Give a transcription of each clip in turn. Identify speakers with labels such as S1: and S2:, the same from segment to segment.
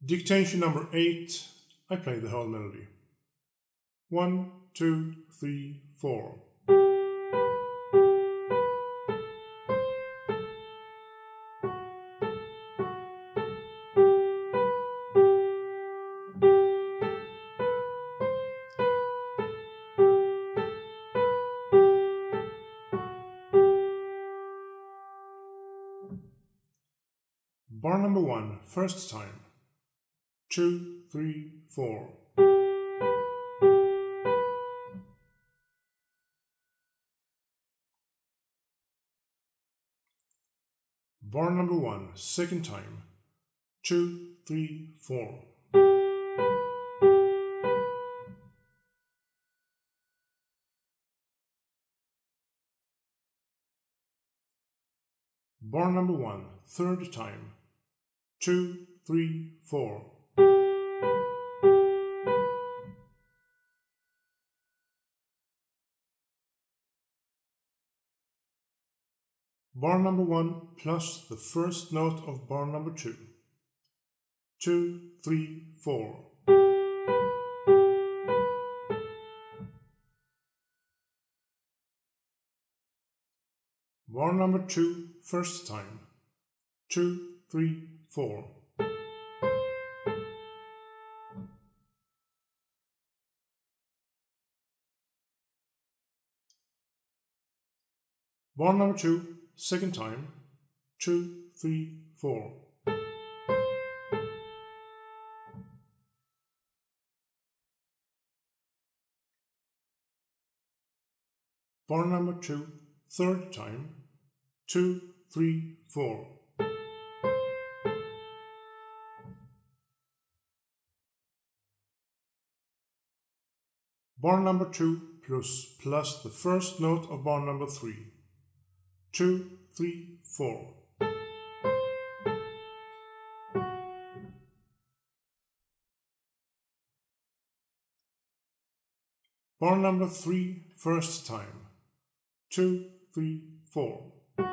S1: Dictation number 8, I play the whole melody. 1, 2, 3, 4. Bar number 1, first time. 2, 3, 4. Bar number 1, second time. 2, 3, 4. Bar number 1, third time. 2, 3, 4. Bar number 1 plus the first note of bar number 2. 2, 3, 4. Bar number 2, first time. 2, 3, 4. Bar number 2, second time. 2, 3, 4. Bar number 2, third time. 2, 3, 4. Bar number 2 plus the first note of bar number 3. 2, 3, 4. Bar number 3, first time. 2, 3, 4.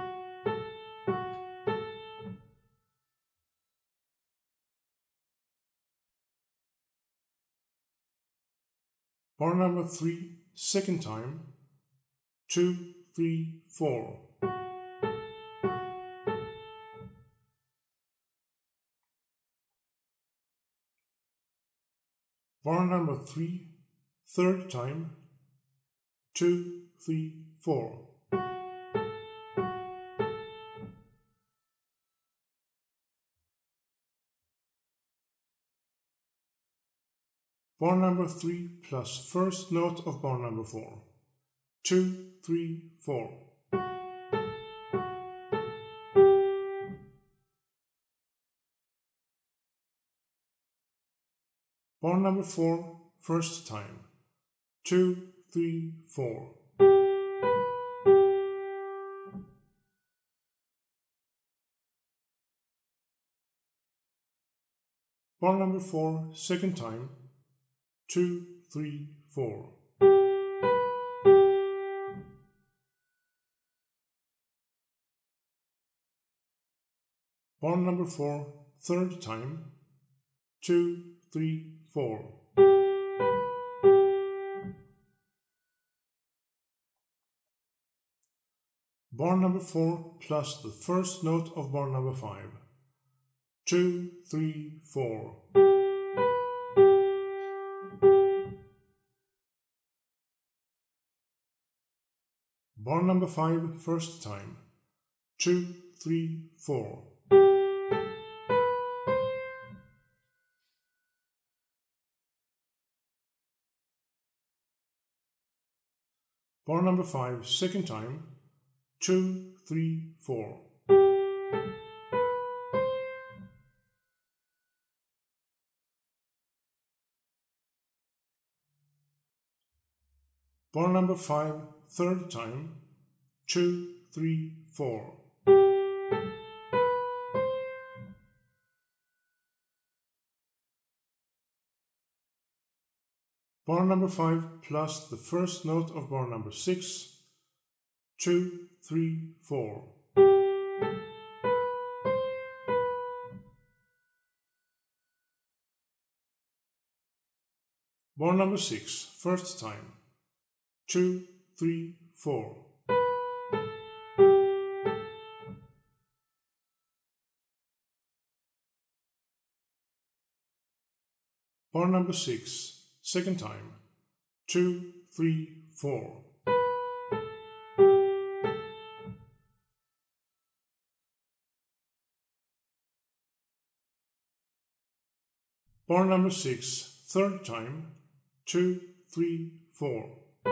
S1: Bar number 3, second time. 2, 3, 4. Bar number 3, third time. 2, 3, 4. Bar number 3 plus first note of bar number 4. 2, 3, 4. Bar number 4, first time. 2, 3, 4. Bar number 4, second time. 2, 3, 4. Bar number 4, third time. 2, 3, 4. Bar number 4 plus the first note of bar number 5. 2, 3, 4. Bar number 5, first time. 2, 3, 4. Bar number 5, second time. 2, 3, 4. Bar number 5, third time. 2, 3, 4. Bar number 5 plus the first note of bar number 6. 2, 3, 4. Bar number 6, first time. 2, 3, 4. Bar number 6, second time. 2, 3, 4. Bar number 6, third time. 2, 3, 4.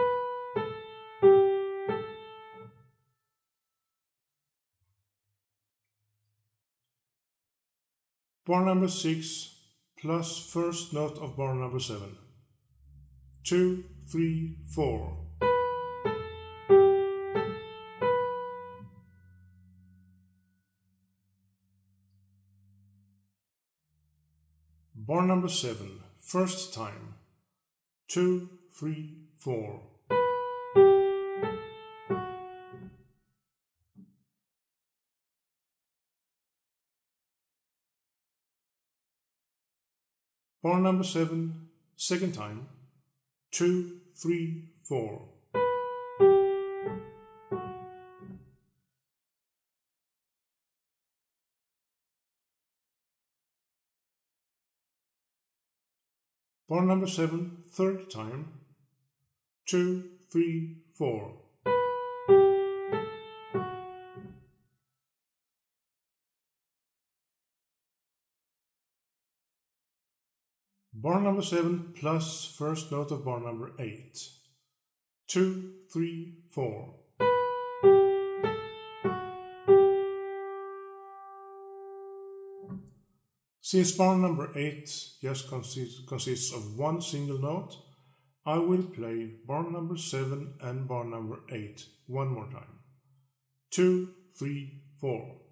S1: Bar number 6 plus first note of bar number 7. 2, 3, 4. Bar number 7, first time. 2, 3, 4. Bar number 7, second time. 2, 3, 4. Bar number 7, third time. 2, 3, 4. Bar number 7 plus first note of bar number 8. 2, 3, 4. Since bar number 8 just consists of one single note, I will play bar number 7 and bar number 8 one more time. 2, 3, 4.